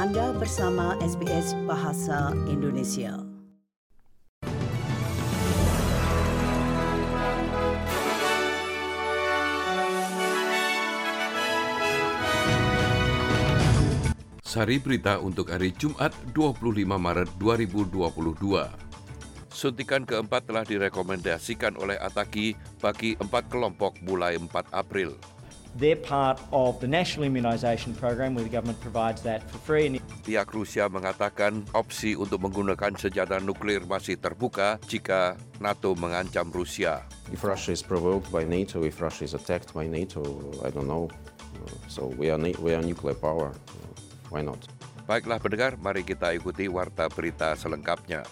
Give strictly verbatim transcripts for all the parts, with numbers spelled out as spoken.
Anda bersama S B S Bahasa Indonesia. Sari berita untuk hari Jumat dua puluh lima Maret dua ribu dua puluh dua. Suntikan keempat telah direkomendasikan oleh ATAGI bagi empat kelompok mulai empat April. They're part of the national immunisation program where the government provides that for free. Pihak Rusia mengatakan opsi untuk menggunakan senjata nuklir masih terbuka jika NATO mengancam Rusia. If Russia is provoked by NATO, if Russia is attacked by NATO, I don't know. So we are we are nuclear power. Why not? Baiklah pendengar, mari kita ikuti warta berita selengkapnya.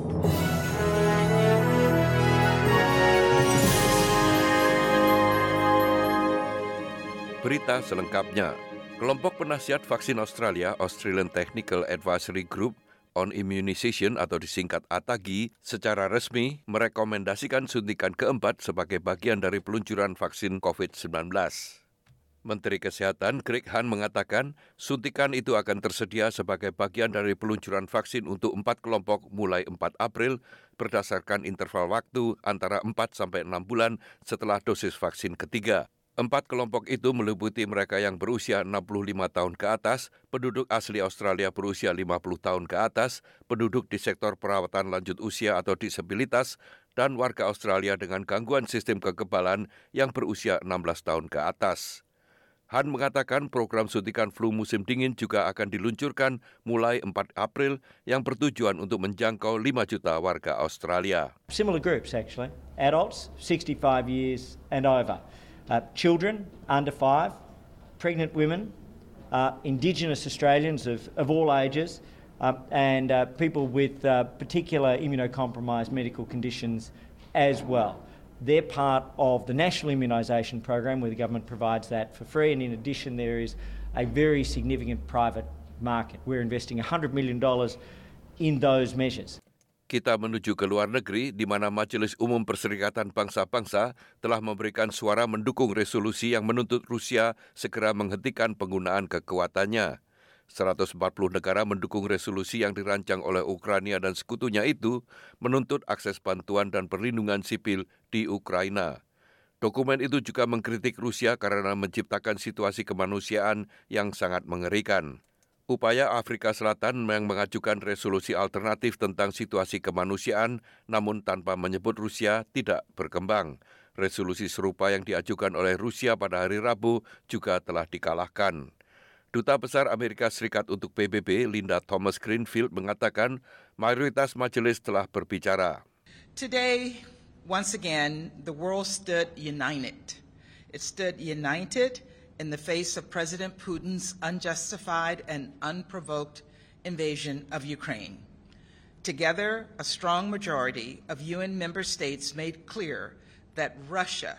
Berita selengkapnya. Kelompok penasihat vaksin Australia, Australian Technical Advisory Group on Immunisation atau disingkat ATAGI, secara resmi merekomendasikan suntikan keempat sebagai bagian dari peluncuran vaksin covid sembilan belas. Menteri Kesehatan Greg Hunt mengatakan suntikan itu akan tersedia sebagai bagian dari peluncuran vaksin untuk empat kelompok mulai empat April berdasarkan interval waktu antara empat sampai enam bulan setelah dosis vaksin ketiga. Empat kelompok itu meliputi mereka yang berusia enam puluh lima tahun ke atas, penduduk asli Australia berusia lima puluh tahun ke atas, penduduk di sektor perawatan lanjut usia atau disabilitas, dan warga Australia dengan gangguan sistem kekebalan yang berusia enam belas tahun ke atas. Han mengatakan program suntikan flu musim dingin juga akan diluncurkan mulai empat April yang bertujuan untuk menjangkau lima juta warga Australia. Similar groups actually, adults sixty-five years and over, uh, children under five, pregnant women, uh, Indigenous Australians of, of all ages, uh, and uh, people with uh, particular immunocompromised medical conditions as well. They're part of the national immunisation program where the government provides that for free, and in addition there is a very significant private market. We're investing one hundred million dollars in those measures. Kita menuju ke luar negeri di mana Majelis Umum Perserikatan Bangsa-Bangsa telah memberikan suara mendukung resolusi yang menuntut Rusia segera menghentikan penggunaan kekuatannya. seratus empat puluh negara mendukung resolusi yang dirancang oleh Ukraina dan sekutunya itu menuntut akses bantuan dan perlindungan sipil di Ukraina. Dokumen itu juga mengkritik Rusia karena menciptakan situasi kemanusiaan yang sangat mengerikan. Upaya Afrika Selatan yang mengajukan resolusi alternatif tentang situasi kemanusiaan namun tanpa menyebut Rusia tidak berkembang. Resolusi serupa yang diajukan oleh Rusia pada hari Rabu juga telah dikalahkan. Duta Besar Amerika Serikat untuk P B B, Linda Thomas Greenfield, mengatakan mayoritas majelis telah berbicara. Today, once again, the world stood united. It stood united in the face of President Putin's unjustified and unprovoked invasion of Ukraine. Together, a strong majority of U N member states made clear that Russia,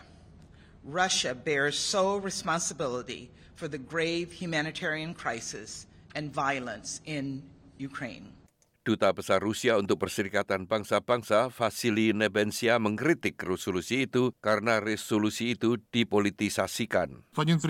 Russia bears sole responsibility for the grave humanitarian crisis and violence in Ukraine. Duta Besar Rusia untuk Perserikatan Bangsa-Bangsa, Vasily Nebensia, mengkritik resolusi itu karena resolusi itu dipolitisasikan.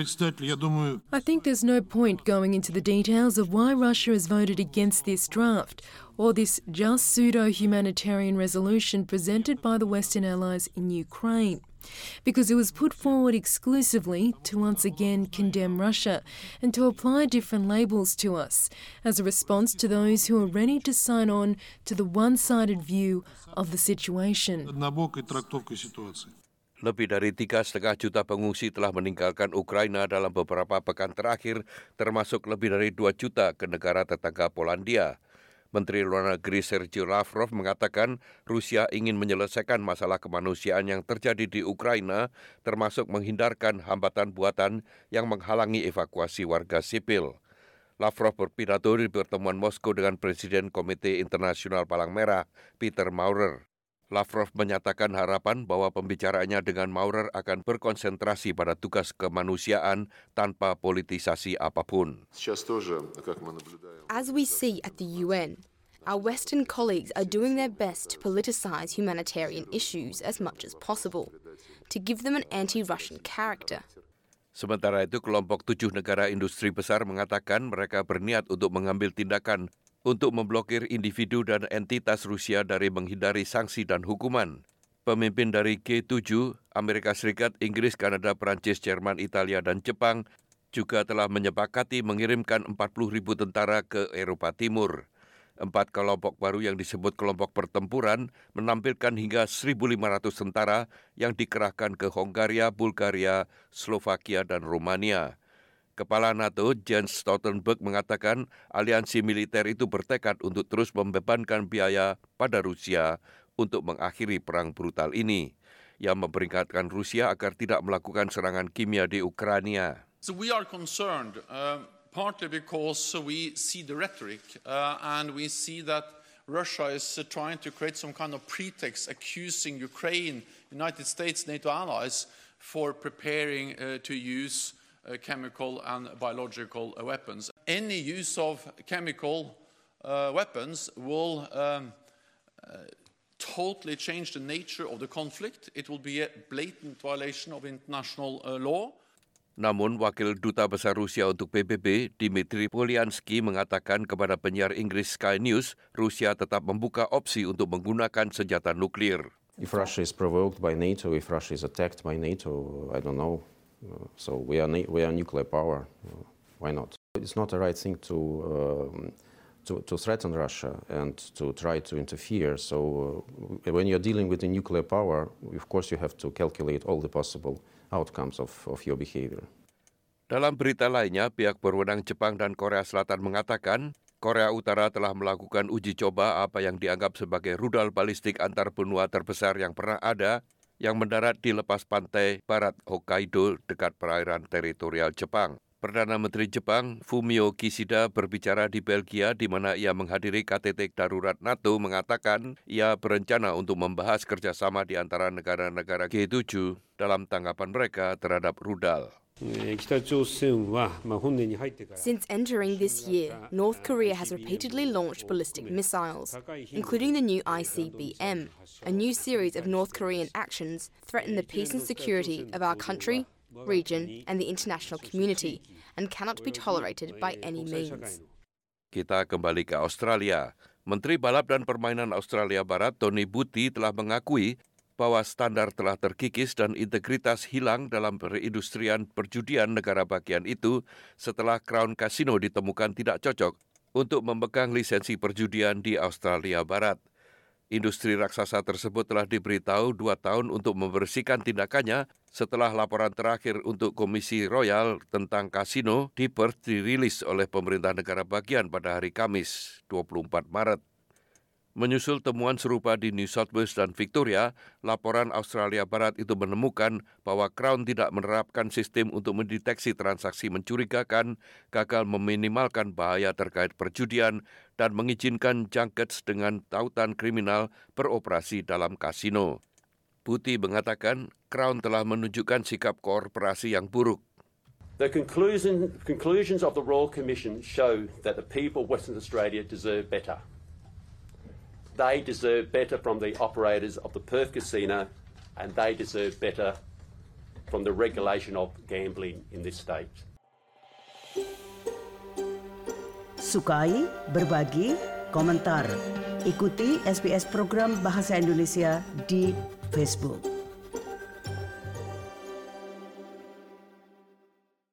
I think there's no point going into the details of why Russia has voted against this draft or this just pseudo-humanitarian resolution presented by the Western allies in Ukraine, because it was put forward exclusively to once again condemn Russia and to apply different labels to us as a response to those who are ready to sign on to the one-sided view of the situation. Lebih dari tiga setengah juta pengungsi telah meninggalkan Ukraina dalam beberapa pekan terakhir, termasuk lebih dari dua juta ke negara tetangga Polandia. Menteri Luar Negeri Sergei Lavrov mengatakan Rusia ingin menyelesaikan masalah kemanusiaan yang terjadi di Ukraina, termasuk menghindarkan hambatan buatan yang menghalangi evakuasi warga sipil. Lavrov berpidato di pertemuan Moskow dengan Presiden Komite Internasional Palang Merah, Peter Maurer. Lavrov menyatakan harapan bahwa pembicaraannya dengan Maurer akan berkonsentrasi pada tugas kemanusiaan tanpa politisasi apapun. As we see at the U N, our Western colleagues are doing their best to politicize humanitarian issues as much as possible, to give them an anti-Russian character. Sementara itu, kelompok tujuh negara industri besar mengatakan mereka berniat untuk mengambil tindakan untuk memblokir individu dan entitas Rusia dari menghindari sanksi dan hukuman. Pemimpin dari G tujuh, Amerika Serikat, Inggris, Kanada, Perancis, Jerman, Italia, dan Jepang juga telah menyepakati mengirimkan empat puluh ribu tentara ke Eropa Timur. Empat kelompok baru yang disebut kelompok pertempuran menampilkan hingga seribu lima ratus tentara yang dikerahkan ke Hongaria, Bulgaria, Slovakia, dan Rumania. Kepala NATO Jens Stoltenberg mengatakan aliansi militer itu bertekad untuk terus membebankan biaya pada Rusia untuk mengakhiri perang brutal ini. Yang memperingatkan Rusia agar tidak melakukan serangan kimia di Ukraina. So we are concerned, uh, partly because we see the rhetoric uh, and we see that Russia is uh, trying to create some kind of pretext accusing Ukraine, United States, NATO allies for preparing uh, to use Uh, chemical and biological uh, weapons. Any use of chemical uh, weapons will um, uh, totally change the nature of the conflict. It will be a blatant violation of international uh, law. Namun, Wakil Duta Besar Rusia untuk P B B, Dmitry Polyansky, mengatakan kepada penyiar Inggris Sky News, Rusia tetap membuka opsi untuk menggunakan senjata nuklir. If Russia is provoked by NATO, if Russia is attacked by NATO, I don't know. Uh, so we are we are nuclear power. Uh, why not? It's not the right thing to um, to to threaten Russia and to try to interfere. So uh, when you're dealing with a nuclear power, of course you have to calculate all the possible outcomes of of your behavior. Dalam berita lainnya, pihak berwenang Jepang dan Korea Selatan mengatakan Korea Utara telah melakukan uji coba apa yang dianggap sebagai rudal balistik antar benua terbesar yang pernah ada, yang mendarat di lepas pantai barat Hokkaido dekat perairan teritorial Jepang. Perdana Menteri Jepang Fumio Kishida berbicara di Belgia di mana ia menghadiri K T T darurat NATO mengatakan ia berencana untuk membahas kerjasama di antara negara-negara G tujuh dalam tanggapan mereka terhadap rudal. Since entering this year, North Korea has repeatedly launched ballistic missiles, including the new I C B M. A new series of North Korean actions threaten the peace and security of our country, region, and the international community, and cannot be tolerated by any means. Kita kembali ke Australia. Menteri Balap dan Permainan Australia Barat, Tony Butty, telah mengakui bahwa standar telah terkikis dan integritas hilang dalam perindustrian perjudian negara bagian itu setelah Crown Casino ditemukan tidak cocok untuk memegang lisensi perjudian di Australia Barat. Industri raksasa tersebut telah diberitahu dua tahun untuk membersihkan tindakannya setelah laporan terakhir untuk Komisi Royal tentang kasino di Perth dirilis oleh pemerintah negara bagian pada hari Kamis, dua puluh empat Maret. Menyusul temuan serupa di New South Wales dan Victoria, laporan Australia Barat itu menemukan bahwa Crown tidak menerapkan sistem untuk mendeteksi transaksi mencurigakan, gagal meminimalkan bahaya terkait perjudian, dan mengizinkan junkets dengan tautan kriminal beroperasi dalam kasino. Butty mengatakan Crown telah menunjukkan sikap korporasi yang buruk. The conclusion, conclusions of the Royal Commission show that the people of Western Australia deserve better. They deserve better from the operators of the Perth Casino, and they deserve better from the regulation of gambling in this state. Sukai, berbagi, komentar. Ikuti S B S program Bahasa Indonesia di Facebook.